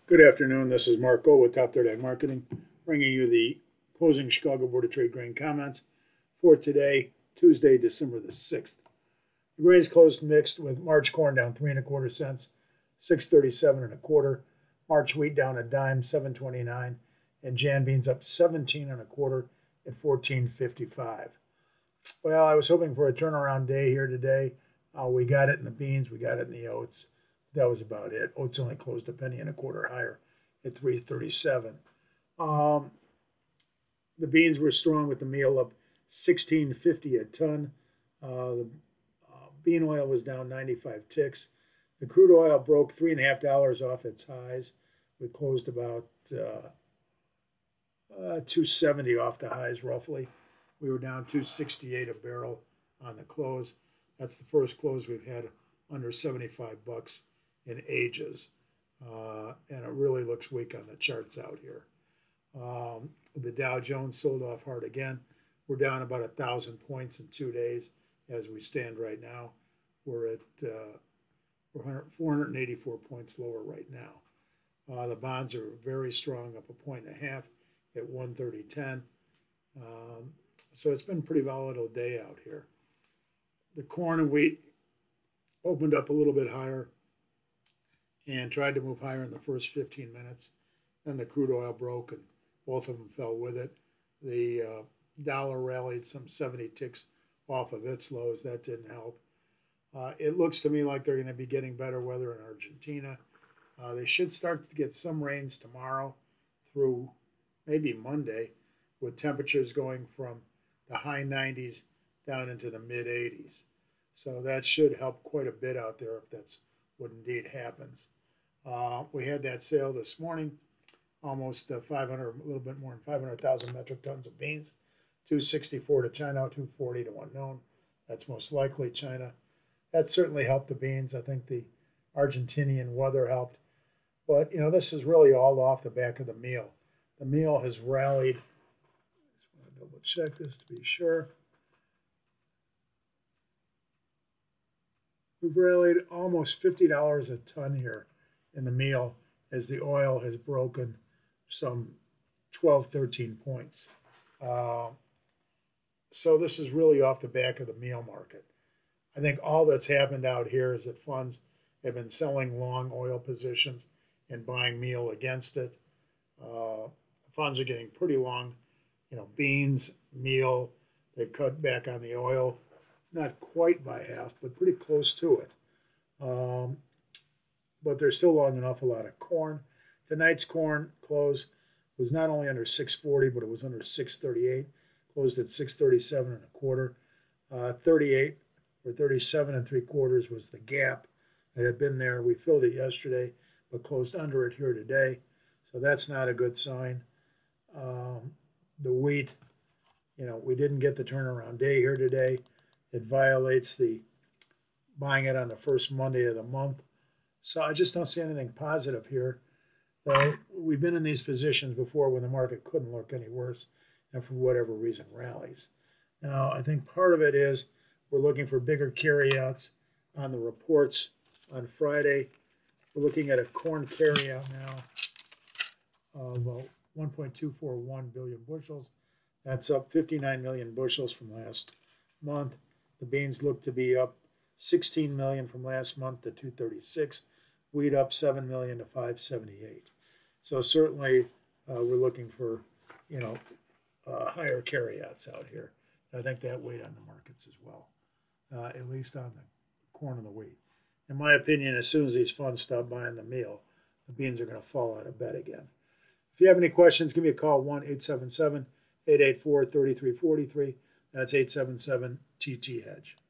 Good afternoon. This is Marco with Top Third Ag Marketing, bringing you the closing Chicago Board of Trade grain comments for today, Tuesday, December the 6th. The grains closed mixed with March corn down 3.25 cents, 637 and a quarter. March wheat down a dime, 729, and Jan beans up 17 and a quarter at 14.55. Well, I was hoping for a turnaround day here today. We got it in the beans, we got it in the oats. That was about it. Oats only closed a penny and a quarter higher at 337. The beans were strong with the meal up 16.50 a ton. The bean oil was down 95 ticks. The crude oil broke $3.50 off its highs. We closed about 270 off the highs roughly. We were down 268 a barrel on the close. That's the first close we've had under 75 bucks in ages, and it really looks weak on the charts out here. The Dow Jones sold off hard again. We're down about 1,000 points in 2 days as we stand right now. We're at 484 points lower right now. The bonds are very strong, up 1.5 at 130.10. So it's been a pretty volatile day out here. The corn and wheat opened up a little bit higher and tried to move higher in the first 15 minutes. Then the crude oil broke and both of them fell with it. The dollar rallied some 70 ticks off of its lows. That didn't help. It looks to me like they're going to be getting better weather in Argentina. They should start to get some rains tomorrow through maybe Monday, with temperatures going from the high 90s down into the mid 80s. So that should help quite a bit out there if that's what indeed happens. We had that sale this morning, almost 500, a little bit more than 500,000 metric tons of beans, 264 to China, 240 to unknown. That's most likely China. That certainly helped the beans. I think the Argentinian weather helped. But, this is really all off the back of the meal. The meal has rallied. I just want to double check this to be sure. We've rallied almost $50 a ton here in the meal as the oil has broken some 12, 13 points. So this is really off the back of the meal market. I think all that's happened out here is that funds have been selling long oil positions and buying meal against it. Funds are getting pretty long, beans, meal. They've cut back on the oil, not quite by half, but pretty close to it. But they're still long an awful lot of corn. Tonight's corn close was not only under 640, but it was under 638. Closed at 637 and a quarter. 38 or 37 and three quarters was the gap that had been there. We filled it yesterday, but closed under it here today. So that's not a good sign. The wheat, we didn't get the turnaround day here today. It violates the buying it on the first Monday of the month. So I just don't see anything positive here. We've been in these positions before when the market couldn't look any worse and for whatever reason rallies. Now, I think part of it is we're looking for bigger carryouts on the reports on Friday. We're looking at a corn carryout now of 1.241 billion bushels. That's up 59 million bushels from last month. The beans look to be up 16 million from last month to 236. Wheat up 7 million to 578. So certainly we're looking for, higher carryouts out here. I think that weighed on the markets as well, at least on the corn and the wheat. In my opinion, as soon as these funds stop buying the meal, the beans are going to fall out of bed again. If you have any questions, give me a call, 1-877-884-3343. That's 877-TT-HEDGE.